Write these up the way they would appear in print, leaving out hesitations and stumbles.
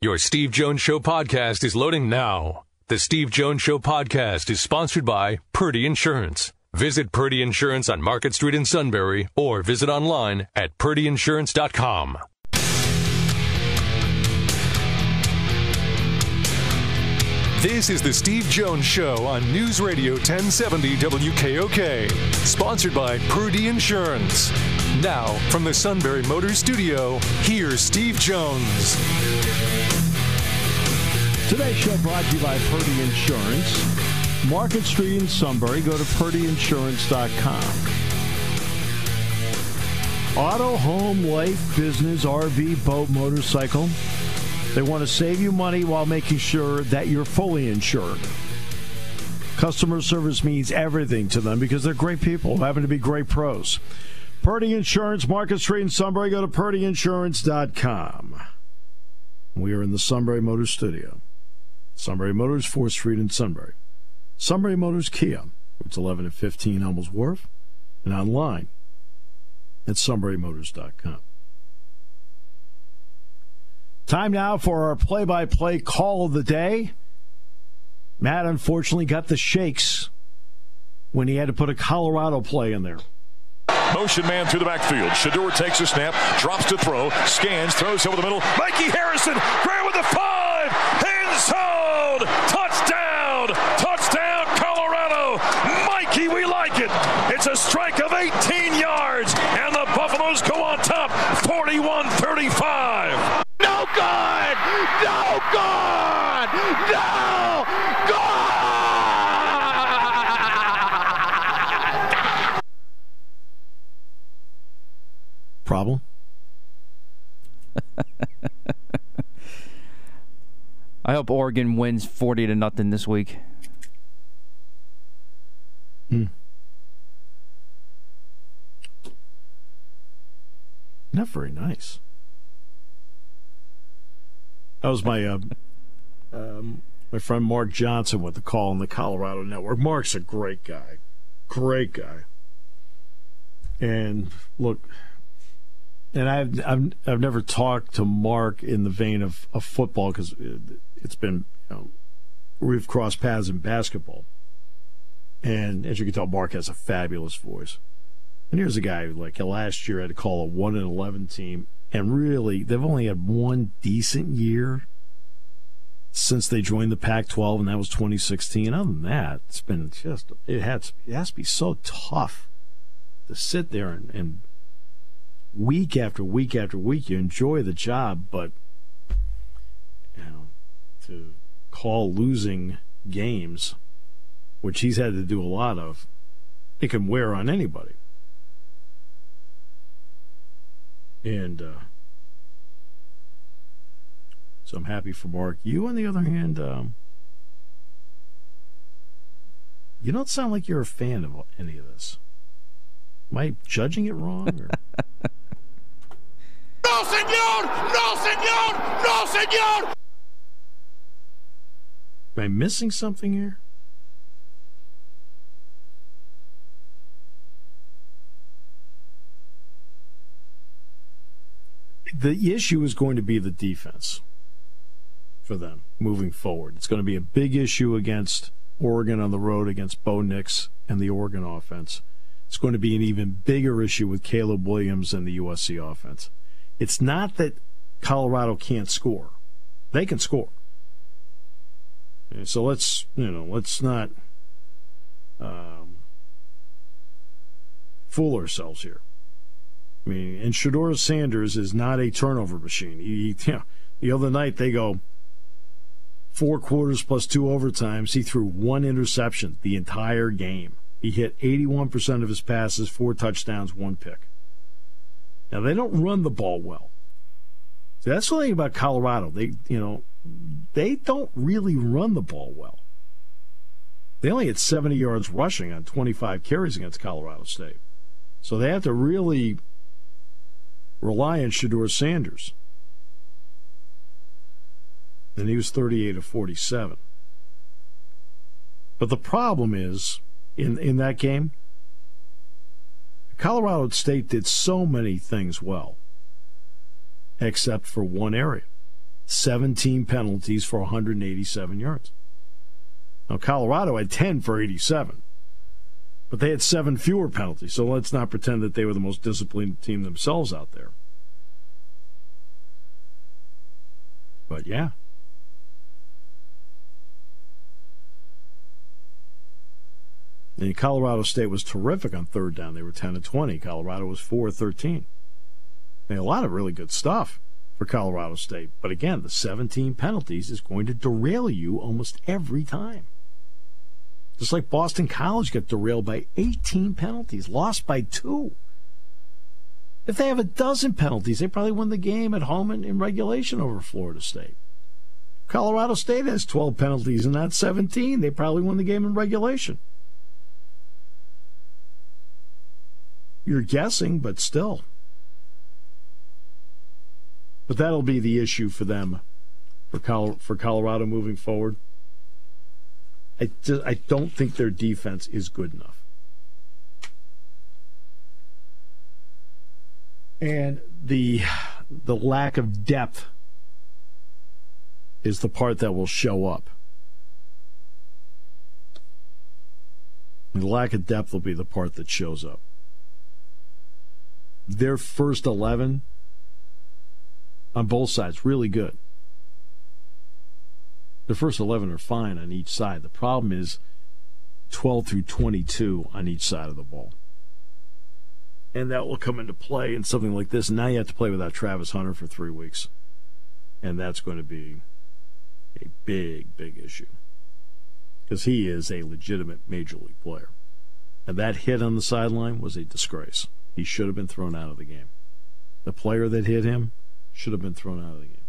Your Steve Jones Show podcast is loading now. The Steve Jones Show podcast is sponsored by Purdy Insurance. Visit Purdy Insurance on Market Street in Sunbury or visit online at purdyinsurance.com. This is the Steve Jones Show on News Radio 1070 WKOK. Sponsored by Purdy Insurance. Now, from the Sunbury Motors Studio, here's Steve Jones. Today's show brought to you by Purdy Insurance. Market Street in Sunbury. Go to purdyinsurance.com. Auto, home, life, business, RV, boat, motorcycle. They want to save you money while making sure that you're fully insured. Customer service means everything to them because they're great people who happen to be great pros. Purdy Insurance, Market Street in Sunbury. Go to purdyinsurance.com. We are in the Sunbury Motors Studio. Sunbury Motors, 4th Street in Sunbury. Sunbury Motors Kia. It's 11 and 15 Hummels Wharf. And online at sunburymotors.com. Time now for our play-by-play call of the day. Matt unfortunately got the shakes when he had to put a Colorado play in there. Motion man through the backfield. Shedeur takes a snap, drops to throw, scans, throws over the middle. Mikey Harrison, Graham with the 5, end zone, touchdown, touchdown, Colorado. Mikey, we like it. It's a strike of 18 yards, and the Buffaloes go on top, 41-35. No good! No good! No good! Problem? I hope Oregon wins 40-0 this week. Not very nice. That was my my friend Mark Johnson with the call on the Colorado Network. Mark's a great guy. Great guy. And look, and I've never talked to Mark in the vein of football because it's been, we've crossed paths in basketball. And as you can tell, Mark has a fabulous voice. And here's a guy who, like, last year had to call a 1-11 team. And really, they've only had one decent year since they joined the Pac-12, and that was 2016. Other than that, it's been just, it has to be so tough to sit there and week after week after week, you enjoy the job, but to call losing games, which he's had to do a lot of, it can wear on anybody. And so I'm happy for Mark. You, on the other hand, you don't sound like you're a fan of any of this. Am I judging it wrong? Or? No, senor! No, senor! No, senor! Am I missing something here? The issue is going to be the defense for them moving forward. It's going to be a big issue against Oregon on the road, against Bo Nix and the Oregon offense. It's going to be an even bigger issue with Caleb Williams and the USC offense. It's not that Colorado can't score. They can score. And so let's not fool ourselves here. I mean, and Shedeur Sanders is not a turnover machine. The other night they go 4 quarters plus 2 overtimes. He threw 1 interception the entire game. He hit 81% of his passes, 4 touchdowns, 1 pick. Now, they don't run the ball well. See, that's the thing about Colorado. They don't really run the ball well. They only had 70 yards rushing on 25 carries against Colorado State. So they have to really rely on Shedeur Sanders. And he was 38 of 47. But the problem is, in that game, Colorado State did so many things well, except for one area. 17 penalties for 187 yards. Now, Colorado had 10 for 87, but they had 7 fewer penalties, so let's not pretend that they were the most disciplined team themselves out there. But, yeah. And Colorado State was terrific on third down. They were 10 of 20. Colorado was 4 of 13. A lot of really good stuff for Colorado State. But again, the 17 penalties is going to derail you almost every time. Just like Boston College got derailed by 18 penalties, lost by 2. If they have a dozen penalties, they probably win the game at home in regulation over Florida State. Colorado State has 12 penalties and not 17. They probably win the game in regulation. You're guessing, but still. But that'll be the issue for them, for Colorado moving forward. I don't think their defense is good enough. And the lack of depth is the part that will show up. The lack of depth will be the part that shows up. Their first 11 on both sides, really good. The first 11 are fine on each side. The problem is 12 through 22 on each side of the ball. And that will come into play in something like this. Now you have to play without Travis Hunter for 3 weeks. And that's going to be a big, big issue. Because he is a legitimate major league player. And that hit on the sideline was a disgrace. He should have been thrown out of the game. The player that hit him should have been thrown out of the game.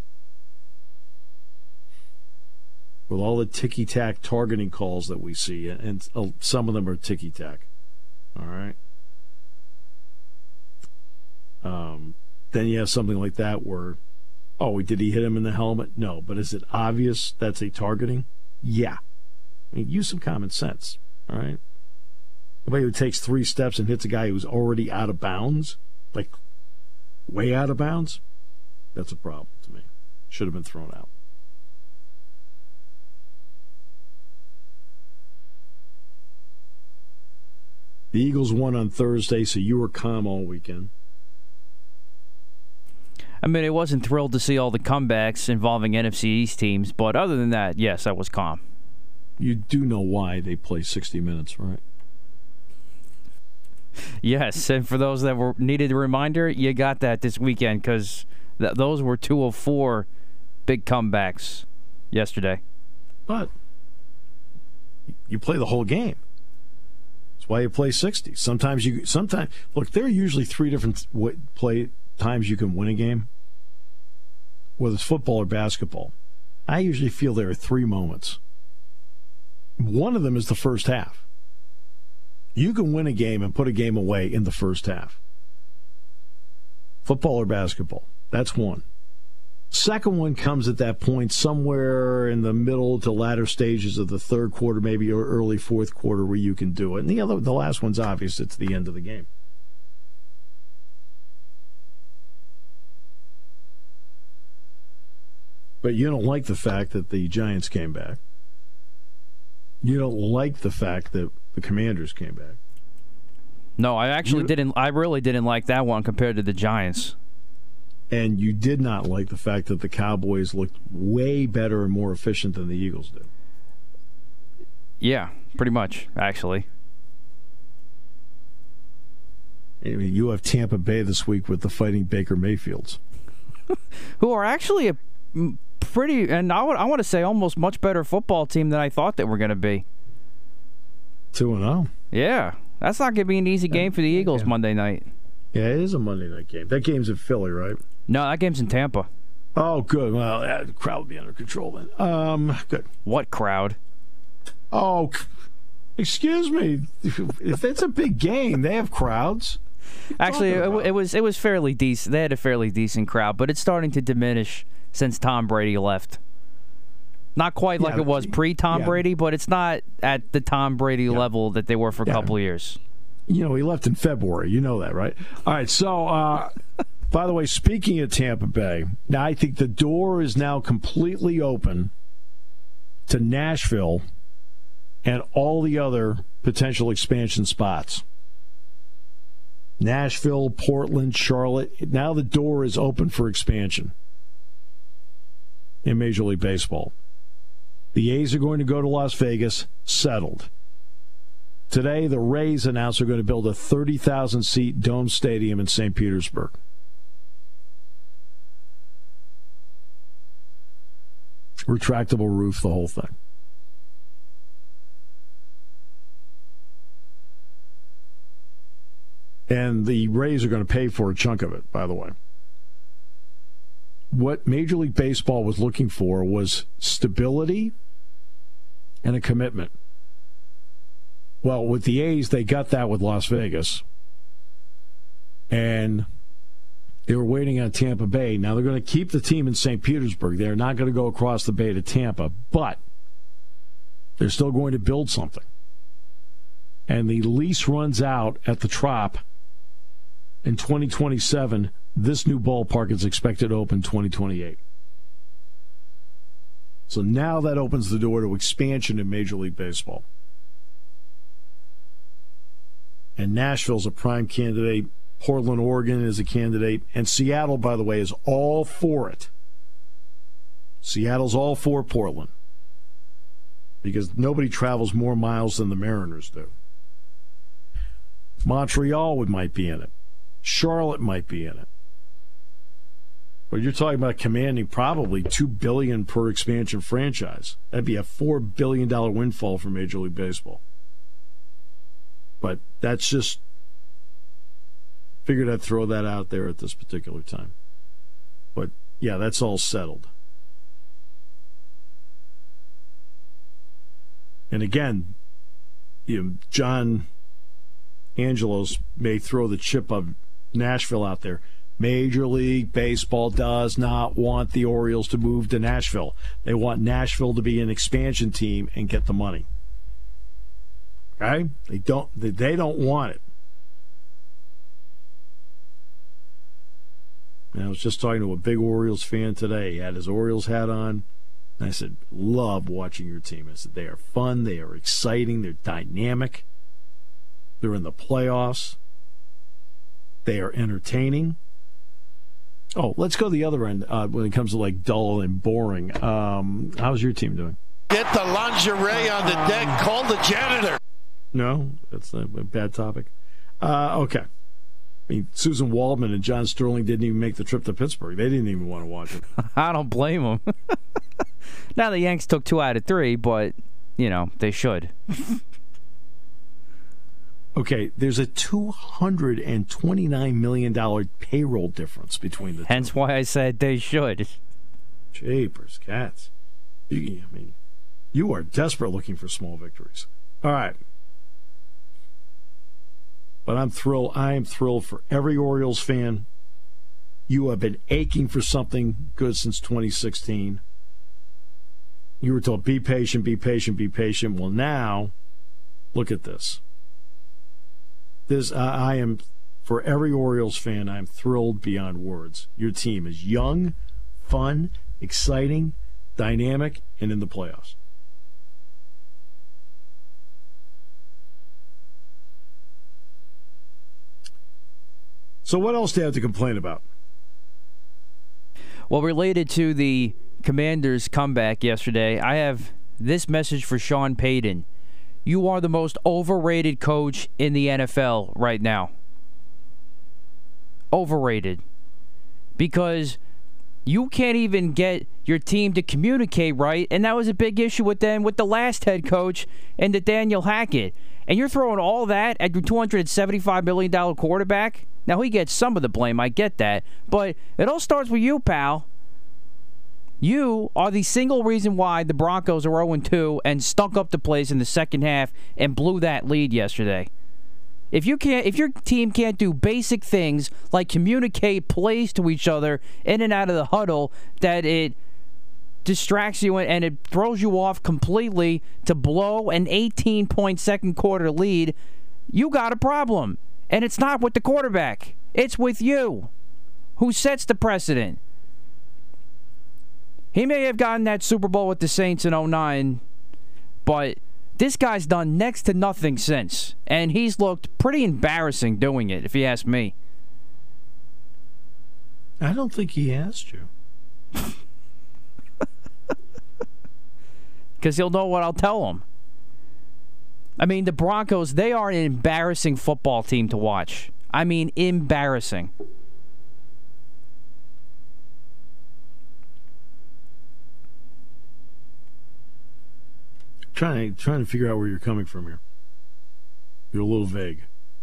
With all the ticky-tack targeting calls that we see, and some of them are ticky-tack. All right? Then you have something like that where, did he hit him in the helmet? No. But is it obvious that's a targeting? Yeah. I mean, use some common sense. All right? Somebody who takes 3 steps and hits a guy who's already out of bounds, like way out of bounds, that's a problem to me. Should have been thrown out. The Eagles won on Thursday, so you were calm all weekend. I mean, I wasn't thrilled to see all the comebacks involving NFC East teams, but other than that, yes, I was calm. You do know why they play 60 minutes, right? Yes, and for those that needed a reminder, you got that this weekend because those were 2 of 4 big comebacks yesterday. But you play the whole game. That's why you play 60. Sometimes look, there are usually 3 different play times you can win a game, whether it's football or basketball. I usually feel there are 3 moments. One of them is the first half. You can win a game and put a game away in the first half. Football or basketball. That's one. Second one comes at that point somewhere in the middle to latter stages of the third quarter, maybe, or early fourth quarter where you can do it. And the last one's obvious. It's the end of the game. But you don't like the fact that the Giants came back. You don't like the fact that the Commanders came back. No, I really didn't like that one compared to the Giants. And you did not like the fact that the Cowboys looked way better and more efficient than the Eagles did. Yeah, pretty much, actually. You have Tampa Bay this week with the Fighting Baker Mayfields. Who are actually a pretty, and I want to say almost much better football team than I thought they were going to be. 2-0. Yeah, that's not going to be an easy game for the Eagles Monday night. Yeah, it is a Monday night game. That game's in Philly, right? No, that game's in Tampa. Oh, good. Well, the crowd will be under control then. Good. What crowd? Oh, excuse me. If it's a big game, they have crowds. Actually, it was fairly decent. They had a fairly decent crowd, but it's starting to diminish since Tom Brady left. Not quite like it was pre-Tom Brady, but it's not at the Tom Brady level that they were for a couple of years. You know, he left in February. You know that, right? All right, so By the way, speaking of Tampa Bay, now I think the door is now completely open to Nashville and all the other potential expansion spots. Nashville, Portland, Charlotte. Now the door is open for expansion in Major League Baseball. The A's are going to go to Las Vegas, settled. Today, the Rays announced they're going to build a 30,000-seat dome stadium in St. Petersburg. Retractable roof, the whole thing. And the Rays are going to pay for a chunk of it, by the way. What Major League Baseball was looking for was stability and a commitment. Well, with the A's, they got that with Las Vegas. And they were waiting on Tampa Bay. Now they're going to keep the team in St. Petersburg. They're not going to go across the bay to Tampa, but they're still going to build something. And the lease runs out at the Trop in 2027. This new ballpark is expected to open 2028. So now that opens the door to expansion in Major League Baseball. And Nashville's a prime candidate. Portland, Oregon is a candidate. And Seattle, by the way, is all for it. Seattle's all for Portland. Because nobody travels more miles than the Mariners do. Montreal might be in it. Charlotte might be in it. But you're talking about commanding probably $2 billion per expansion franchise. That'd be a $4 billion windfall for Major League Baseball. But that's just, figured I'd throw that out there at this particular time. But yeah, that's all settled. And again, John Angelos may throw the chip of Nashville out there. Major League Baseball does not want the Orioles to move to Nashville. They want Nashville to be an expansion team and get the money. Okay? They don't want it. And I was just talking to a big Orioles fan today. He had his Orioles hat on. And I said, love watching your team. I said, they are fun. They are exciting. They're dynamic. They're in the playoffs. They are entertaining. Oh, let's go the other end when it comes to like dull and boring. How's your team doing? Get the lingerie on the deck. Call the janitor. No, that's a bad topic. Okay. I mean, Susan Waldman and John Sterling didn't even make the trip to Pittsburgh. They didn't even want to watch it. I don't blame them. Now the Yanks took 2 out of 3, but, they should. Okay, there's a $229 million payroll difference between the two. Hence why I said they should. Japers, cats. You are desperate looking for small victories. All right. But I'm thrilled. I am thrilled for every Orioles fan. You have been aching for something good since 2016. You were told, be patient, be patient, be patient. Well, now, look at this. I am, for every Orioles fan, I'm thrilled beyond words. Your team is young, fun, exciting, dynamic, and in the playoffs. So what else do you have to complain about? Well, related to the Commanders' comeback yesterday, I have this message for Sean Payton. You are the most overrated coach in the NFL right now. Overrated. Because you can't even get your team to communicate right, and that was a big issue with them with the last head coach and Nathaniel Hackett. And you're throwing all that at your $275 million quarterback? Now, he gets some of the blame, I get that. But it all starts with you, pal. You are the single reason why the Broncos are 0-2 and stunk up the place in the second half and blew that lead yesterday. If your team can't do basic things like communicate plays to each other in and out of the huddle, that it distracts you and it throws you off completely to blow an 18-point second quarter lead, you got a problem. And it's not with the quarterback. It's with you. who sets the precedent. He may have gotten that Super Bowl with the Saints in 2009, but this guy's done next to nothing since. And he's looked pretty embarrassing doing it, if you ask me. I don't think he asked you. Because he'll know what I'll tell him. I mean, the Broncos, they are an embarrassing football team to watch. I mean, embarrassing. Trying to figure out where you're coming from here. You're a little vague.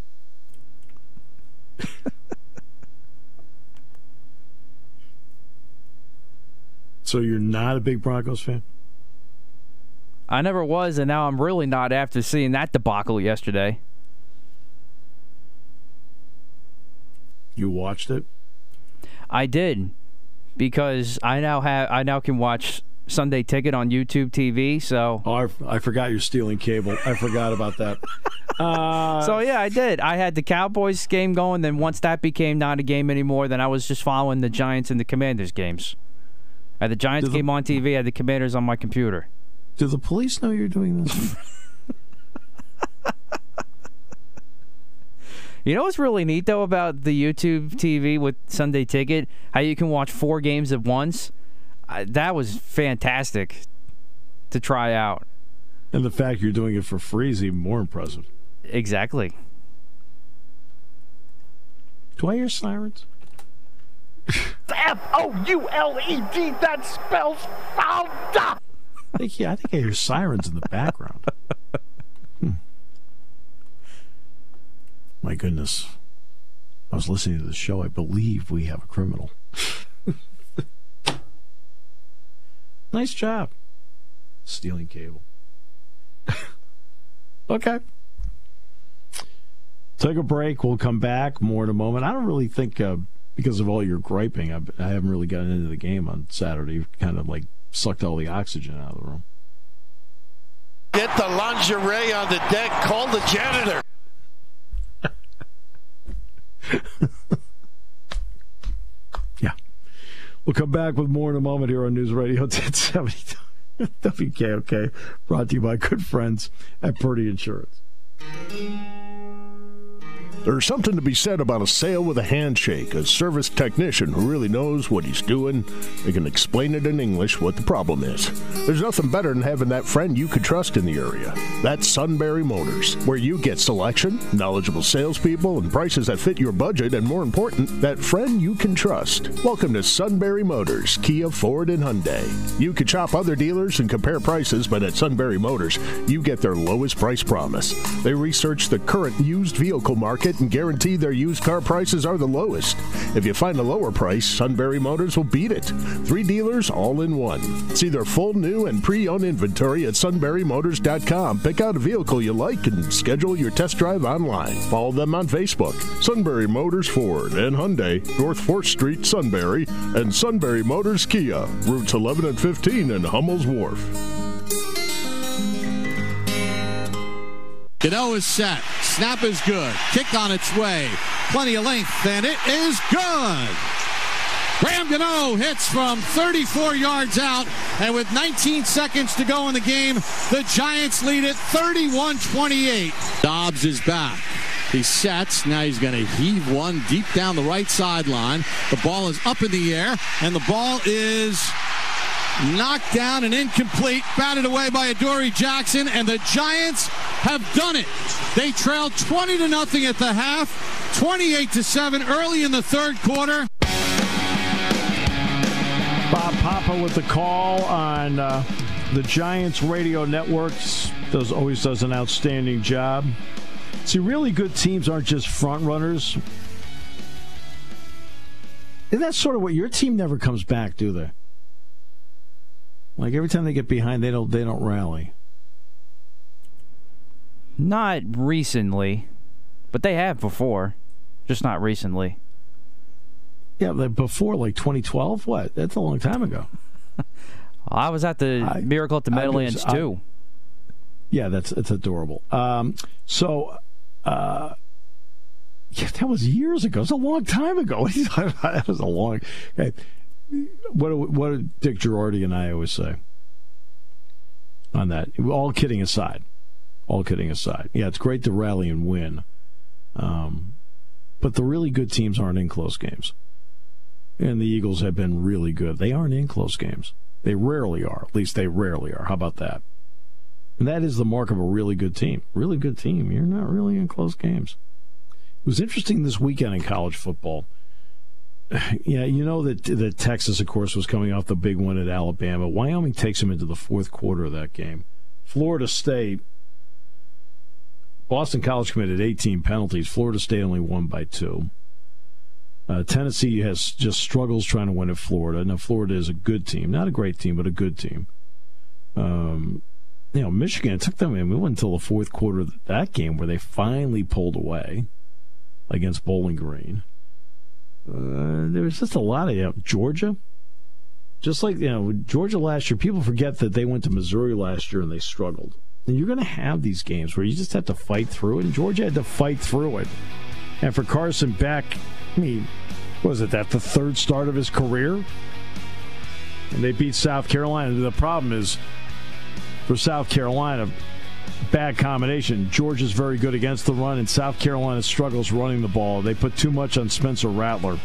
So you're not a big Broncos fan? I never was, and now I'm really not after seeing that debacle yesterday. You watched it? I did, because I now can watch Sunday Ticket on YouTube TV. So I forgot you're stealing cable. I forgot about that. So yeah, I did. I had the Cowboys game going. Then once that became not a game anymore, then I was just following the Giants and the Commanders games. I had the Giants game on TV. I had the Commanders on my computer. Do the police know you're doing this? You know what's really neat, though, about the YouTube TV with Sunday Ticket? How you can watch 4 games at once? That was fantastic to try out. And the fact you're doing it for free is even more impressive. Exactly. Do I hear sirens? F-O-U-L-E-D, that spells found up! I think I hear sirens in the background. My goodness. I was listening to the show. I believe we have a criminal. Nice job. Stealing cable. Okay. Take a break. We'll come back. More in a moment. I don't really think, because of all your griping, I haven't really gotten into the game on Saturday. You've kind of like sucked all the oxygen out of the room. Get the lingerie on the deck. Call the janitor. Yeah. We'll come back with more in a moment here on News Radio 1070 WKOK, brought to you by good friends at Purdy Insurance. There's something to be said about a sale with a handshake, a service technician who really knows what he's doing. They can explain it in English what the problem is. There's nothing better than having that friend you could trust in the area. That's Sunbury Motors, where you get selection, knowledgeable salespeople, and prices that fit your budget, and more important, that friend you can trust. Welcome to Sunbury Motors, Kia, Ford, and Hyundai. You could shop other dealers and compare prices, but at Sunbury Motors, you get their lowest price promise. They research the current used vehicle market and guarantee their used car prices are the lowest. If you find a lower price, Sunbury Motors will beat it. 3 dealers all in one. See their full new and pre-owned inventory at sunburymotors.com. Pick out a vehicle you like and schedule your test drive online. Follow them on Facebook. Sunbury Motors Ford and Hyundai, North 4th Street, Sunbury, and Sunbury Motors Kia, routes 11 and 15 in Hummel's Wharf. Gano is set. Snap is good. Kick on its way. Plenty of length, and it is good. Graham Gano hits from 34 yards out, and with 19 seconds to go in the game, the Giants lead it 31-28. Dobbs is back. He sets. Now he's going to heave one deep down the right sideline. The ball is up in the air, and the ball is knocked down and incomplete, batted away by Adoree Jackson, and the Giants have done it. They trailed 20-0 at the half, 28-7 early in the third quarter. Bob Papa with the call on the Giants radio networks. Always does an outstanding job. See, really good teams aren't just front runners. And that's sort of what your team never comes back, do they? Like every time they get behind, they don't rally. Not recently, but they have before, just not recently. Yeah, before like 2012. What? That's a long time ago. I was at the Miracle at the Meadowlands too. Yeah, it's adorable. Yeah, that was years ago. It was a long time ago. That was a long. What did Dick Girardi and I always say on that? All kidding aside. Yeah, it's great to rally and win. But the really good teams aren't in close games. And the Eagles have been really good. They aren't in close games. They rarely are. At least they rarely are. How about that? And that is the mark of a really good team. Really good team. You're not really in close games. It was interesting this weekend in college football. Yeah, you know that Texas, of course, was coming off the big one at Alabama. Wyoming takes them into the fourth quarter of that game. Florida State, Boston College committed 18 penalties. Florida State only won by 2. Tennessee has just struggles trying to win at Florida. Now, Florida is a good team. Not a great team, but a good team. Michigan took them in. We went until the fourth quarter of that game where they finally pulled away against Bowling Green. There was just a lot of Georgia. Just like Georgia last year, people forget that they went to Missouri last year and they struggled. And you're going to have these games where you just have to fight through it, and Georgia had to fight through it. And for Carson Beck, was it that the third start of his career? And they beat South Carolina. The problem is, for South Carolina, bad combination. Georgia's very good against the run, and South Carolina struggles running the ball. They put too much on Spencer Rattler.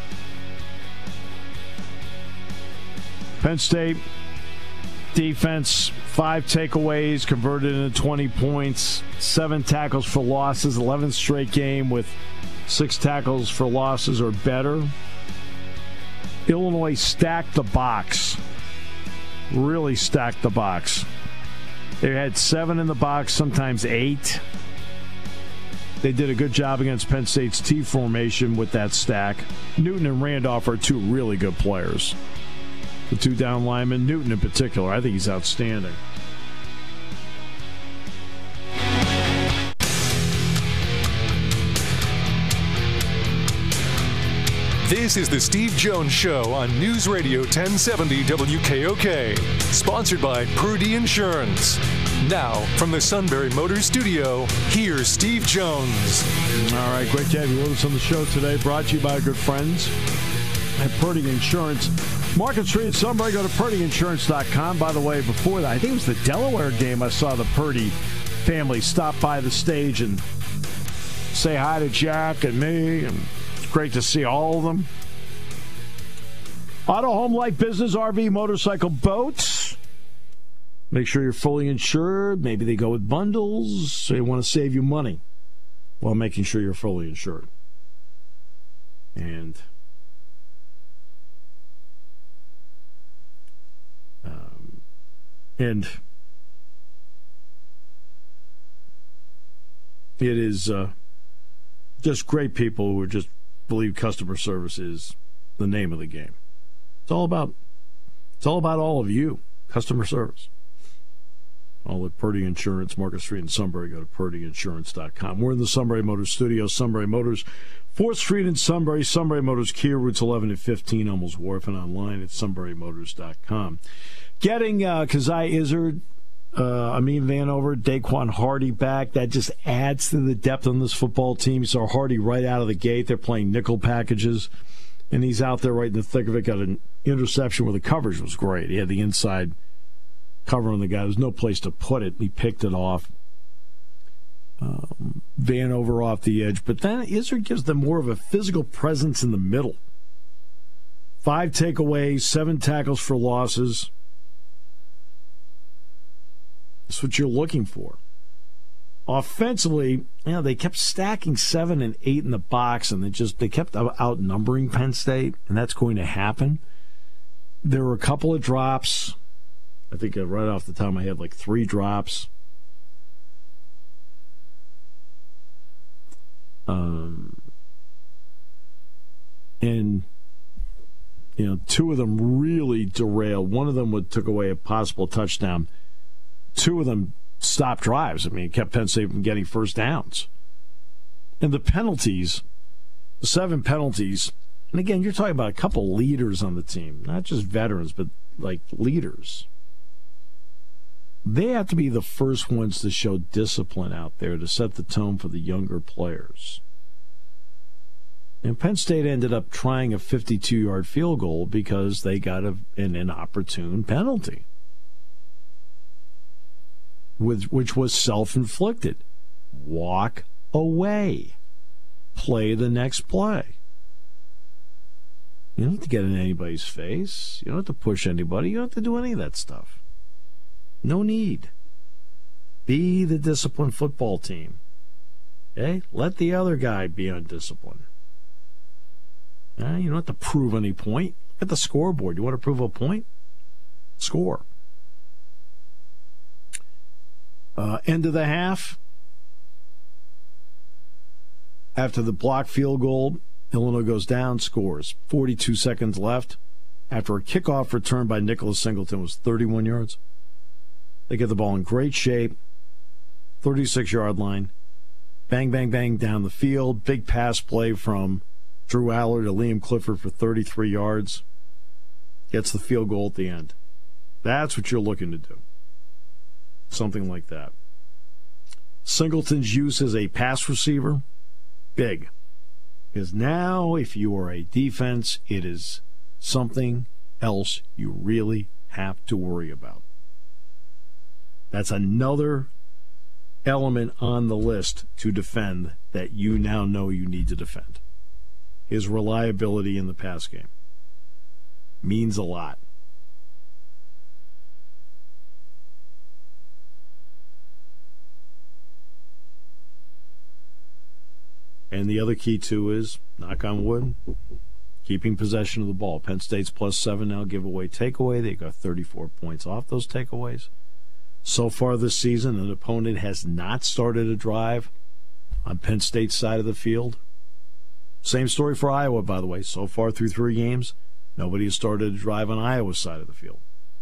Penn State defense, 5 takeaways, converted into 20 points, 7 tackles for losses, 11th straight game with 6 tackles for losses or better. Illinois stacked the box. Really stacked the box. They had 7 in the box, sometimes 8. They did a good job against Penn State's T formation with that stack. Newton and Randolph are 2 really good players. The 2 down linemen, Newton in particular, I think he's outstanding. This is the Steve Jones Show on News Radio 1070 WKOK. Sponsored by Purdy Insurance. Now, from the Sunbury Motors Studio, here's Steve Jones. All right, great to have you with us on the show today. Brought to you by our good friends at Purdy Insurance. Market Street, Sunbury, go to PurdyInsurance.com. By the way, before that, I think it was the Delaware game, I saw the Purdy family stop by the stage and say hi to Jack and me, and it's great to see all of them. Auto, home, life, business, RV, motorcycle, boats. Make sure you're fully insured. Maybe they go with bundles, so they want to save you money while making sure you're fully insured. And it is just great people who just believe customer service is the name of the game. It's all about all of you, customer service. All at Purdy Insurance, Market Street in Sunbury. Go to PurdyInsurance.com. We're in the Sunbury Motors studio. Sunbury Motors, 4th Street in Sunbury. Sunbury Motors, Kia, routes 11 and 15, Elmels Wharf, and online at SunburyMotors.com. Getting Kazai Izzard, Amin Vanover, Daquan Hardy back, that just adds to the depth on this football team. So Hardy right out of the gate, they're playing nickel packages, and he's out there right in the thick of it. Got an interception where the coverage was great. He had the inside cover on the guy. There's no place to put it. He picked it off. Vanover off the edge. But then Izzard gives them more of a physical presence in the middle. 5 takeaways, 7 tackles for losses. That's what you're looking for. Offensively, they kept stacking 7 and 8 in the box, and they kept outnumbering Penn State, and that's going to happen. There were a couple of drops. I think right off the top of my head, like 3 drops. And 2 of them really derailed. One of them took away a possible touchdown. 2 of them stopped drives. It kept Penn State from getting first downs. And the penalties, the 7 penalties, and again, you're talking about a couple leaders on the team, not just veterans, but like leaders. They have to be the first ones to show discipline out there to set the tone for the younger players. And Penn State ended up trying a 52-yard field goal because they got an inopportune penalty, which was self-inflicted. Walk away. Play the next play. You don't have to get in anybody's face. You don't have to push anybody. You don't have to do any of that stuff. No need. Be the disciplined football team. Okay? Let the other guy be undisciplined. You don't have to prove any point. Look at the scoreboard. You want to prove a point? Score. End of the half. After the blocked field goal, Illinois goes down, scores. 42 seconds left. After a kickoff return by Nicholas Singleton was 31 yards. They get the ball in great shape. 36-yard line. Bang, bang, bang down the field. Big pass play from Drew Allard to Liam Clifford for 33 yards. Gets the field goal at the end. That's what you're looking to do. Something like that. Singleton's use as a pass receiver, big. Because now, if you are a defense, it is something else you really have to worry about. That's another element on the list to defend that you now know you need to defend. His reliability in the pass game means a lot. And the other key, too, is, knock on wood, keeping possession of the ball. Penn State's +7 now, giveaway takeaway. They got 34 points off those takeaways. So far this season, an opponent has not started a drive on Penn State's side of the field. Same story for Iowa, by the way. So far through 3 games, nobody has started a drive on Iowa's side of the field.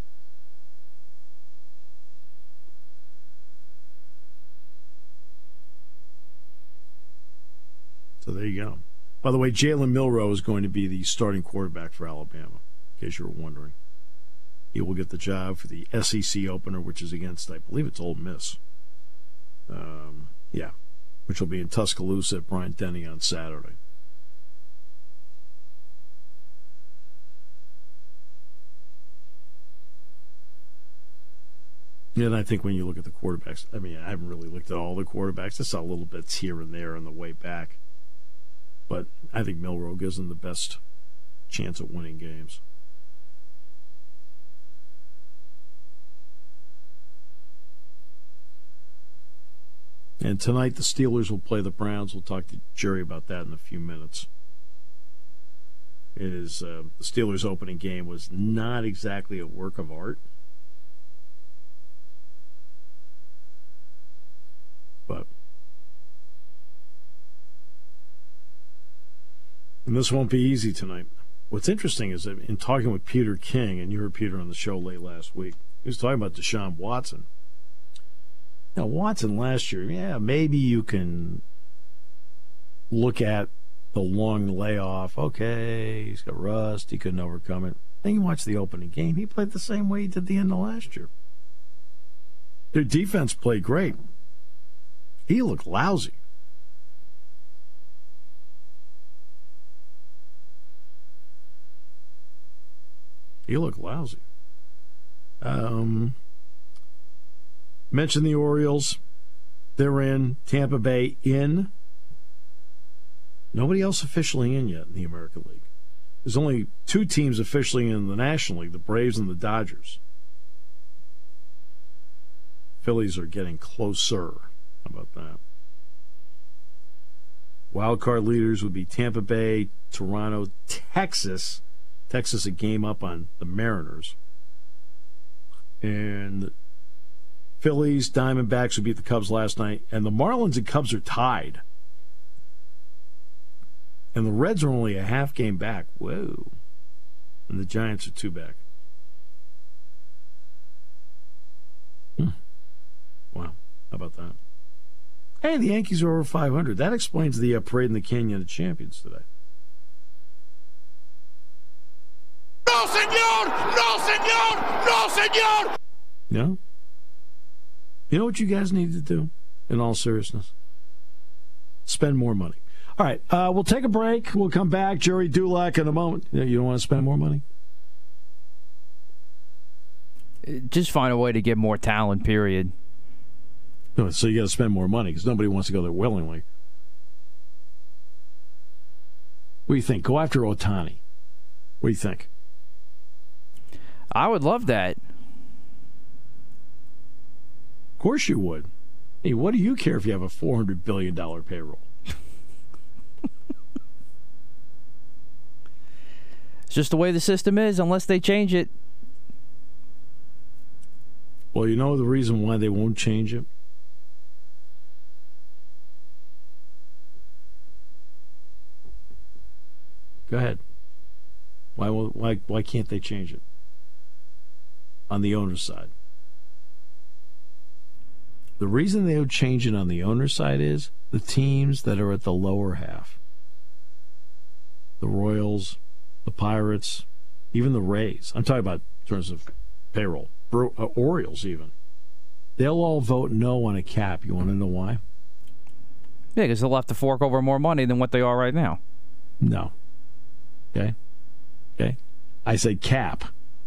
So there you go. By the way, Jalen Milroe is going to be the starting quarterback for Alabama, in case you were wondering. He will get the job for the SEC opener, which is against, I believe it's Ole Miss. Which will be in Tuscaloosa at Bryant-Denny on Saturday. And I think when you look at the quarterbacks, I mean, I haven't really looked at all the quarterbacks. I saw little bits here and there on the way back. But I think Milroe gives them the best chance at winning games. And tonight the Steelers will play the Browns. We'll talk to Jerry about that in a few minutes. It is the Steelers' opening game was not exactly a work of art. But and this won't be easy tonight. What's interesting is that in talking with Peter King, and you heard Peter on the show late last week, he was talking about Deshaun Watson. Now, Watson last year, maybe you can look at the long layoff. Okay, he's got rust. He couldn't overcome it. Then you watch the opening game. He played the same way he did the end of last year. Their defense played great. He looked lousy. He looked lousy. Mentioned the Orioles. They're in. Tampa Bay in. Nobody else officially in yet in the American League. There's only 2 teams officially in the National League, the Braves and the Dodgers. Phillies are getting closer. How about that? Wild card leaders would be Tampa Bay, Toronto, Texas. Texas a game up on the Mariners. And Phillies, Diamondbacks who beat the Cubs last night. And the Marlins and Cubs are tied. And the Reds are only a half game back. Whoa. And the Giants are 2 back. Wow. How about that? Hey, the Yankees are over 500. That explains the parade in the Canyon of Champions today. No, senor! No, senor! No, senor! No? You know what you guys need to do, in all seriousness? Spend more money. All right, we'll take a break. We'll come back. Jerry Dulac in a moment. You don't want to spend more money? Just find a way to get more talent, period. No, so you got to spend more money because nobody wants to go there willingly. What do you think? Go after Ohtani. What do you think? I would love that. Of course you would. Hey, what do you care if you have a $400 billion payroll? It's just the way the system is unless they change it. Well, you know the reason why they won't change it? Go ahead. Why can't they change it? On the owner's side. The reason they would change it on the owner's side is the teams that are at the lower half. The Royals, the Pirates, even the Rays. I'm talking about in terms of payroll. Orioles even. They'll all vote no on a cap. You want to know why? Yeah, because they'll have to fork over more money than what they are right now. No. Okay? I say cap.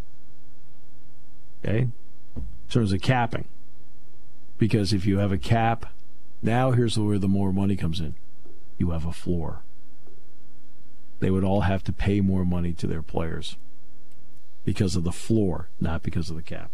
Okay? In terms of capping. Because if you have a cap, now here's where the more money comes in. You have a floor. They would all have to pay more money to their players because of the floor, not because of the cap.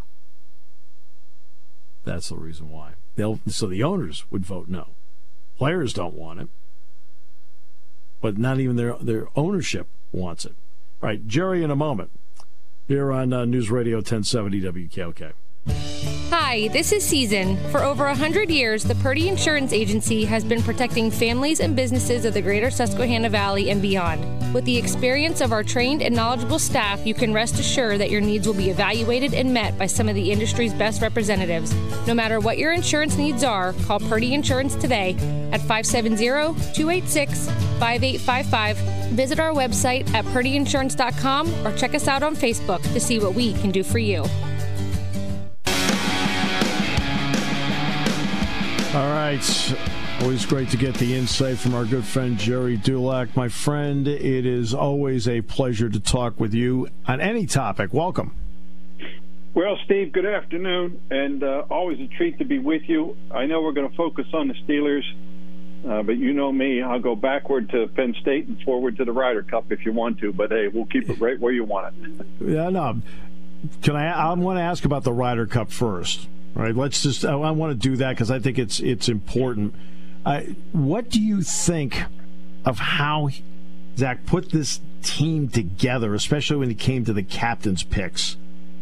That's the reason why. So the owners would vote no. Players don't want it. But not even their ownership wants it. All right, Jerry in a moment. Here on News Radio 1070 WKOK. Hi, this is Season. For over 100 years, the Purdy Insurance Agency has been protecting families and businesses of the greater Susquehanna Valley and beyond. With the experience of our trained and knowledgeable staff, you can rest assured that your needs will be evaluated and met by some of the industry's best representatives. No matter what your insurance needs are, call Purdy Insurance today at 570-286-5855. Visit our website at purdyinsurance.com or check us out on Facebook to see what we can do for you. All right. Always great to get the insight from our good friend Jerry Dulac. My friend, it is always a pleasure to talk with you on any topic. Welcome. Well, Steve, good afternoon, and always a treat to be with you. I know we're going to focus on the Steelers, but you know me. I'll go backward to Penn State and forward to the Ryder Cup if you want to, but hey, we'll keep it right where you want it. Yeah, no. I want to ask about the Ryder Cup first. All right, I want to do that because I think it's important. What do you think of how Zach put this team together, especially when it came to the captain's picks?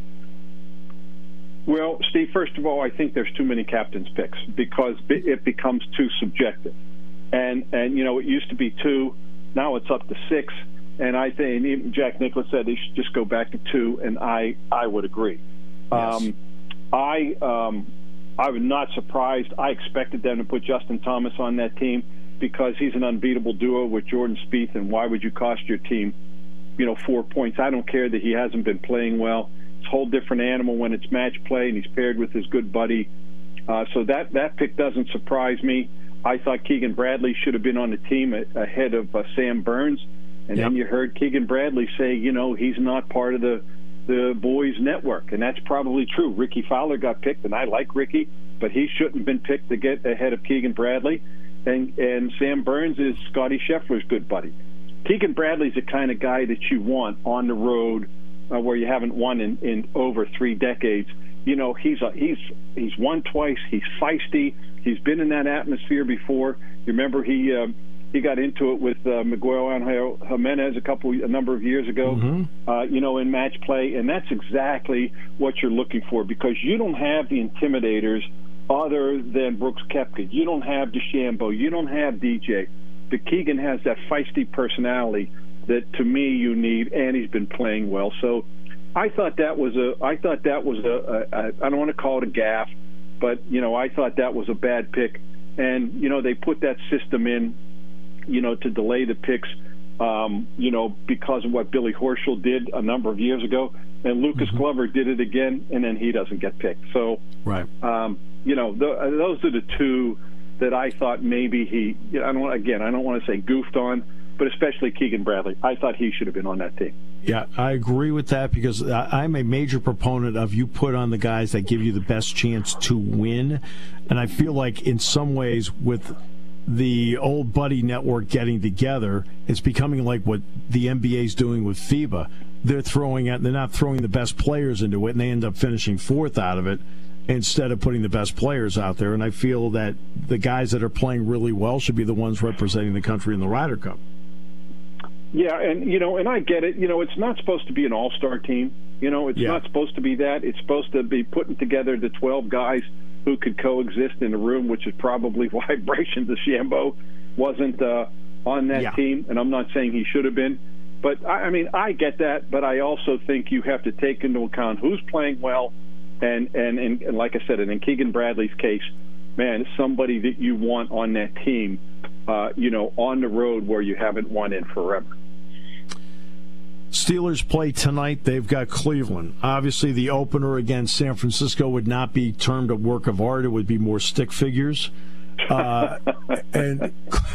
Well, Steve, first of all, I think there's too many captain's picks because it becomes too subjective. And you know, it used to be 2, now it's up to 6. And I think, and even Jack Nicklaus said they should just go back to 2, and I would agree. Yes. I was not surprised. I expected them to put Justin Thomas on that team because he's an unbeatable duo with Jordan Spieth, and why would you cost your team, 4 points? I don't care that he hasn't been playing well. It's a whole different animal when it's match play, and he's paired with his good buddy. So that pick doesn't surprise me. I thought Keegan Bradley should have been on the team ahead of Sam Burns, and then you heard Keegan Bradley say, he's not part of the boys' network, and that's probably true. Ricky Fowler got picked, and I like Ricky, but he shouldn't have been picked to get ahead of Keegan Bradley. And Sam Burns is Scotty Scheffler's good buddy. Keegan Bradley's the kind of guy that you want on the road where you haven't won in over 3 decades. He's won twice. He's feisty. He's been in that atmosphere before. You remember he got into it with Miguel Angel Jimenez a number of years ago, in match play, and that's exactly what you're looking for because you don't have the intimidators other than Brooks Koepka. You don't have DeChambeau. You don't have DJ. But Keegan has that feisty personality that, to me, you need, and he's been playing well. So I thought that was I don't want to call it a gaffe, but, I thought that was a bad pick. And, they put that system in, to delay the picks, because of what Billy Horschel did a number of years ago. And Lucas Glover did it again, and then he doesn't get picked. So, right. Those are the two that I thought maybe he, I don't want to say goofed on, but especially Keegan Bradley. I thought he should have been on that team. Yeah, I agree with that because I'm a major proponent of you put on the guys that give you the best chance to win. And I feel like in some ways with the old buddy network getting together, it's becoming like what the NBA is doing with FIBA. They're not throwing the best players into it, and they end up finishing fourth out of it instead of putting the best players out there. And I feel that the guys that are playing really well should be the ones representing the country in the Ryder Cup. Yeah, and I get it. It's not supposed to be an all-star team. It's not supposed to be that. It's supposed to be putting together the 12 guys who could coexist in a room, which is probably why Bryson DeChambeau wasn't on that team. And I'm not saying he should have been. But, I get that. But I also think you have to take into account who's playing well. And like I said, and in Keegan Bradley's case, man, somebody that you want on that team, on the road where you haven't won in forever. Steelers play tonight. They've got Cleveland. Obviously, the opener against San Francisco would not be termed a work of art. It would be more stick figures. And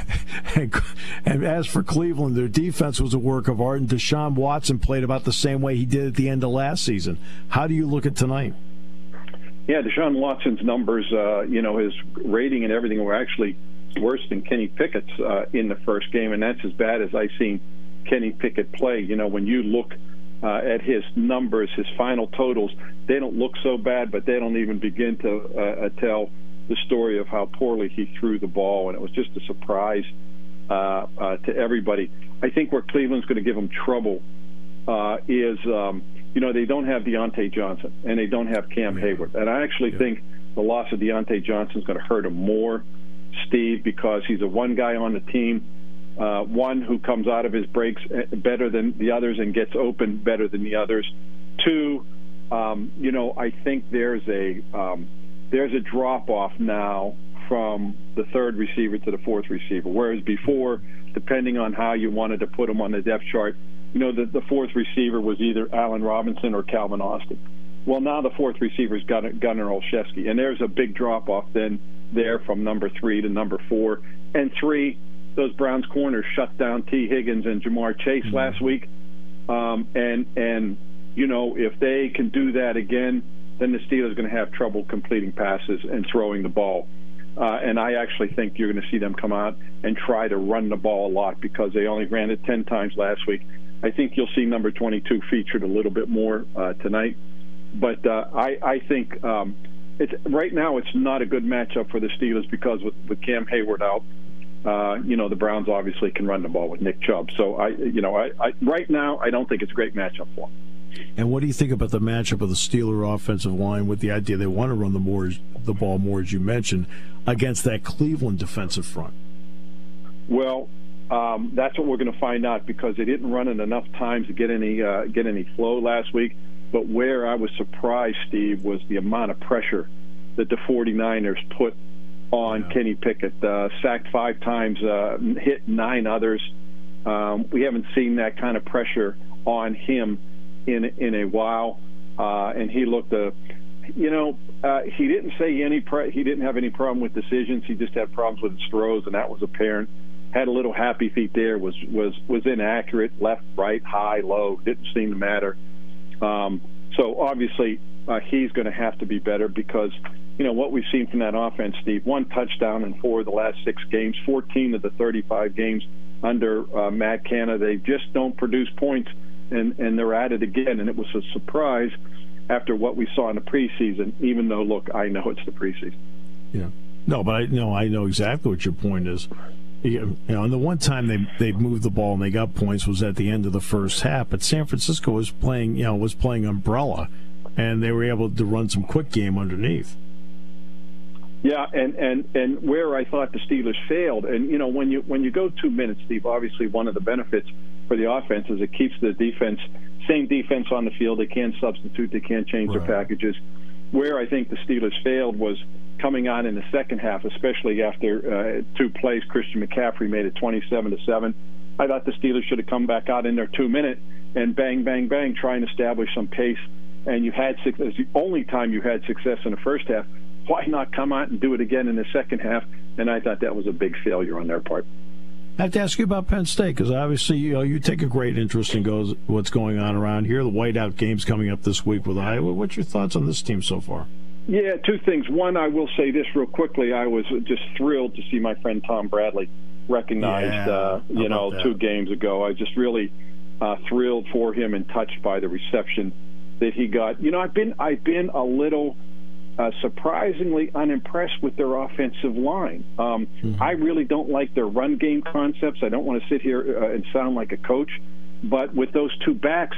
as for Cleveland, their defense was a work of art, and Deshaun Watson played about the same way he did at the end of last season. How do you look at tonight? Yeah, Deshaun Watson's numbers, his rating and everything were actually worse than Kenny Pickett's in the first game, and that's as bad as I've seen Kenny Pickett play. When you look at his numbers, his final totals, they don't look so bad, but they don't even begin to tell the story of how poorly he threw the ball, and it was just a surprise to everybody. I think where Cleveland's going to give them trouble is, they don't have Deontay Johnson, and they don't have Cam Hayward. And I actually think the loss of Deontay Johnson is going to hurt him more, Steve, because he's a one guy on the team, one who comes out of his breaks better than the others and gets open better than the others. Two, I think there's a drop-off now from the third receiver to the fourth receiver, whereas before, depending on how you wanted to put him on the depth chart, the fourth receiver was either Allen Robinson or Calvin Austin. Well, now the fourth receiver is Gunnar Olszewski, and there's a big drop-off then there from number 3 to number 4. And 3, those Browns corners shut down T. Higgins and Jamar Chase last week. If they can do that again, then the Steelers are going to have trouble completing passes and throwing the ball. And I actually think you're going to see them come out and try to run the ball a lot because they only ran it 10 times last week. I think you'll see number 22 featured a little bit more tonight. But I think right now it's not a good matchup for the Steelers because with Cam Hayward out, the Browns obviously can run the ball with Nick Chubb. So I right now I don't think it's a great matchup for them. And what do you think about the matchup of the Steeler offensive line with the idea they want to run the ball more, as you mentioned, against that Cleveland defensive front? Well, that's what we're going to find out because they didn't run it enough times to get any flow last week. But where I was surprised, Steve, was the amount of pressure that the 49ers put on Kenny Pickett. Sacked 5 times, hit 9 others. We haven't seen that kind of pressure on him in a while, and he looked he didn't say he didn't have any problem with decisions. He just had problems with his throws, and that was apparent. Had a little happy feet there, was inaccurate, left, right, high, low, didn't seem to matter. So obviously he's going to have to be better because what we've seen from that offense, Steve, 1 touchdown in 4 of the last 6 games, 14 of the 35 games under Matt Canada. They just don't produce points. And they're at it again, and it was a surprise after what we saw in the preseason, even though, look, I know it's the preseason. Yeah. No, but I know exactly what your point is. And the one time they moved the ball and they got points was at the end of the first half, but San Francisco was playing umbrella, and they were able to run some quick game underneath. Yeah, and where I thought the Steelers failed, and when you go 2 minutes, Steve, obviously one of the benefits for the offense is it keeps the same defense on the field. They can't substitute, they can't change their packages. Where I think the Steelers failed was coming on in the second half, especially after 2 plays. Christian McCaffrey made it 27-7. I thought the Steelers should have come back out in their 2 minute and bang, bang, bang, try and establish some pace. And you had success. The only time you had success in the first half. Why not come out and do it again in the second half? and I thought that was a big failure on their part. I have to ask you about Penn State, because obviously you take a great interest in what's going on around here. The whiteout game's coming up this week with Iowa. What's your thoughts on this team so far? Yeah, two things. One, I will say this real quickly. I was just thrilled to see my friend Tom Bradley recognized, 2 games ago. I was just really thrilled for him and touched by the reception that he got. I've been a little surprisingly unimpressed with their offensive line. I really don't like their run game concepts. I don't want to sit here and sound like a coach, but with those 2 backs,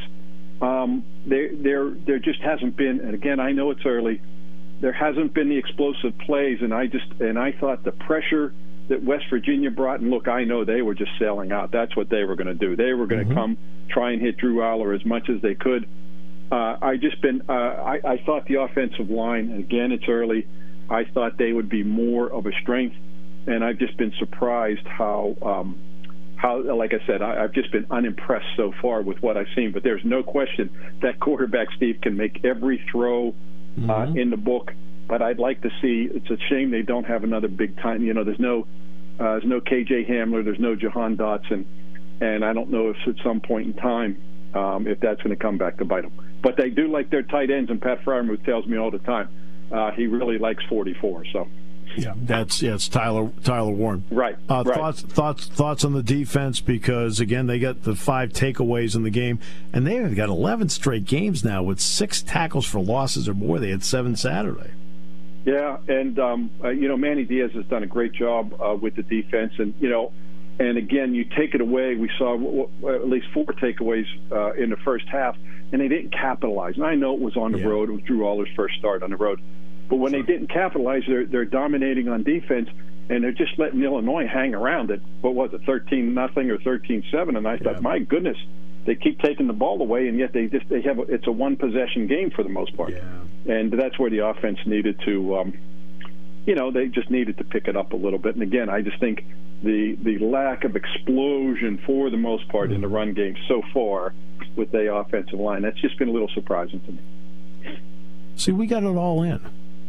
there just hasn't been. And again, I know it's early. There hasn't been the explosive plays, and I thought the pressure that West Virginia brought, and look, I know they were just sailing out. That's what they were going to do. They were going to come try and hit Drew Aller as much as they could. I thought the offensive line, and again, it's early, I thought they would be more of a strength, and I've just been surprised how like I said, I've just been unimpressed so far with what I've seen. But there's no question that quarterback, Steve, can make every throw in the book. But I'd like to see. It's a shame they don't have another big time. There's no KJ Hamler, there's no Jahan Dotson, and I don't know if at some point in time if that's going to come back to bite them. But they do like their tight ends, and Pat Freiermuth tells me all the time he really likes 44. So. Yeah, it's Tyler Warren. Right. Thoughts on the defense, because again they got the 5 takeaways in the game, and they have got 11 straight games now with 6 tackles for losses or more. They had 7 Saturday. Yeah, and Manny Diaz has done a great job with the defense, and again, you take it away. We saw at least 4 takeaways in the first half, and they didn't capitalize. And I know it was on the road. It was Drew Aller's first start on the road. But when they didn't capitalize, they're dominating on defense, and they're just letting Illinois hang around at, 13-0 or 13-7. And I thought, my goodness, they keep taking the ball away, and yet it's a one-possession game for the most part. Yeah. And that's where the offense needed to, they just needed to pick it up a little bit. And again, I just think the lack of explosion for the most part in the run game so far with the offensive line, that's just been a little surprising to me. See, we got it all in.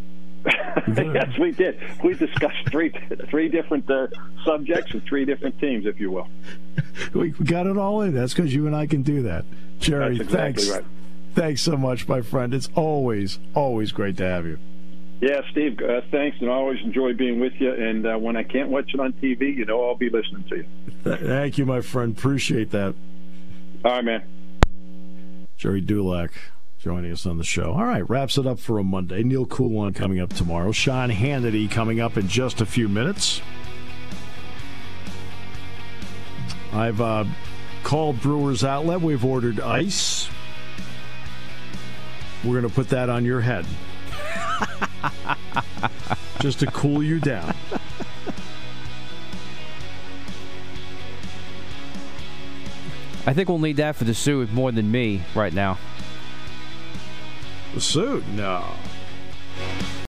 Yes, we did. We discussed three different subjects and 3 different teams, if you will. We got it all in. That's because you and I can do that. Jerry, that's exactly thanks. Right. Thanks so much, my friend. It's always great to have you. Yeah, Steve, thanks, and I always enjoy being with you. And when I can't watch it on TV, I'll be listening to you. Thank you, my friend. Appreciate that. All right, man. Jerry Dulac joining us on the show. All right, wraps it up for a Monday. Neil Coulon coming up tomorrow. Sean Hannity coming up in just a few minutes. I've called Brewers Outlet. We've ordered ice. We're going to put that on your head. Just to cool you down. I think we'll need that for the suit more than me right now. The suit? No.